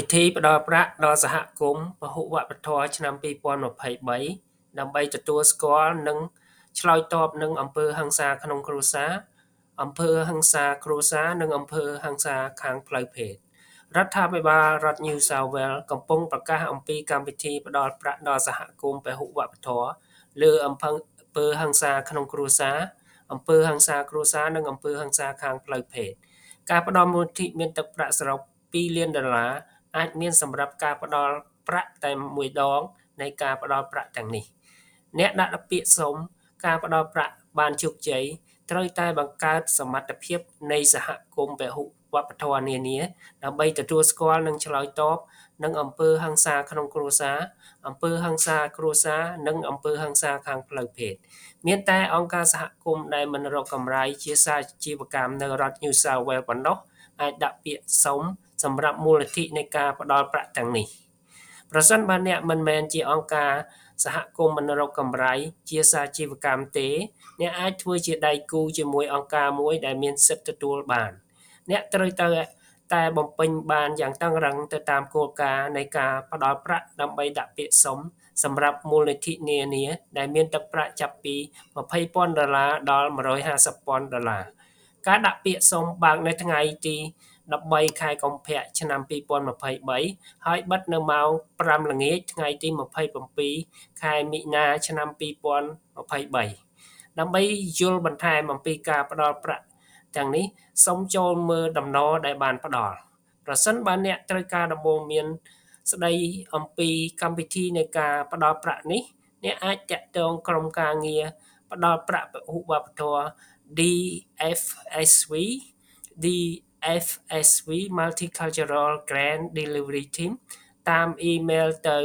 ធីផ្ដល់ប្រាក់ដល់សហគមន៍ពហុវប្បធម៌ឆ្នាំ2023ដើម្បីទទួលស្គាល់និងឆ្លើយតបនឹងអំពើហិង្សាក្នុងគ្រួសារអំពើហិង្សាគ្រួសារនិងអំពើហិង្សាខាងផ្លូវភេទរដ្ឋាភិបាលរដ្ឋ New South Wales កំពុងប្រកាសអំពីកម្មវិធីផ្ដល់ប្រាក់ដល់សហគមន៍ពហុវប្បធម៌លើអំពើហិង្សាក្នុងគ្រួសារអំពើហិង្សាគ្រួសារនិងអំពើហិង្សាខាងផ្លូវភេទការផ្ដល់មូលនិធិមានទឹកប្រាក់សរុប$2 លានអាចមានសម្រាប់ការផ្ដល់ប្រាក់តែមួយដងនៃការផ្ដល់ប្រាក់ទាំងនេះអ្នកដាក់ពាក្យសុំការផ្ដល់ប្រាក់បានជោគជ័យត្រូវតែបង្កើតសមត្ថភាពនៃសហគមន៍ពហុវប្បធម៌នានាដើម្បីទទួលស្គាល់និងឆ្លើយតបនឹងអំពើហិង្សាក្នុងគ្រួសារអំពើហិង្សាគ្រួសារនិងអំពើហិង្សាខាងផ្លូវភេទមានតែអង្គការសហគមន៍ដែលមិនរកកម្រៃជាសាជីវកម្មនៅរដ្ឋ New South Wales ប៉ុណ្ណោះអាចដាក់ពាក្យសុំសម្រាប់មូលនិធិនៃការផ្ដល់ប្រាក់ទាំងនេះប្រសិនបើអ្នកមិនមែនជាអង្គការសហគមន៍មិនរកកម្រៃជាសាជីវកម្មទេអ្នកអាចធ្វើជាដៃគូជាមួយអង្គការមួយដែលមានសិទ្ធិទទួលបានអ្នកត្រូវតែបំពេញបានយ៉ាងតឹងរ៉ឹងទៅតាមគោលការណ៍នៃការផ្ដល់ប្រាក់ដើម្បីដាក់ពាក្យសុំសម្រាប់មូលនិធិនានាដែលមានទឹកប្រាក់ចាប់ពី$20,000ដល់$150,000ការដាក់ពាក្យសុំបើកនៅថ្ងៃទី13 ខែកុម្ភៈឆ្នាំ2023ហើយបិទនៅម៉ោង5ល្ងាចថ្ងៃទី27ខែមិនិនាឆ្នាំ2023ដើម្បីយល់បន្ថែមអំពីការផ្ដល់ប្រាក់ទាំងនេះសូមចូលមើលដំណរដែលបានផ្ដល់ប្រសិនបើអ្នកត្រូវការដំបូន្មានស្ដីអំពីកម្មវិធីនៃការផ្ដល់ប្រាក់នេះអ្នកអាចតាក់ទងក្រុមការងារផ្ដល់ប្រាក់ពហុវប្បធម៌ DFSV Multicultural Grant Delivery Team តាមអ៊ីមែលទៅ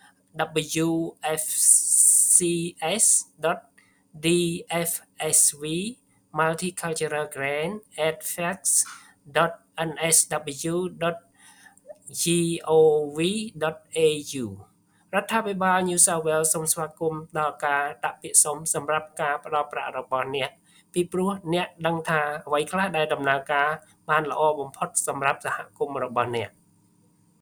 wfcs.dfsv.nsw.gov.au រដ្ឋាភិបាល New South Wales សូមស្វាគមន៍ដល់ការដាក់ពាក្យសុំសម្រាប់ការផ្ដល់ប្រាក់របស់អ្នកពីព្រោះអ្នកដឹងថាអ្វីខ្លះដែលដំណើរការបានល្អបំផុតសម្រាប់សហគមន៍របស់អ្នក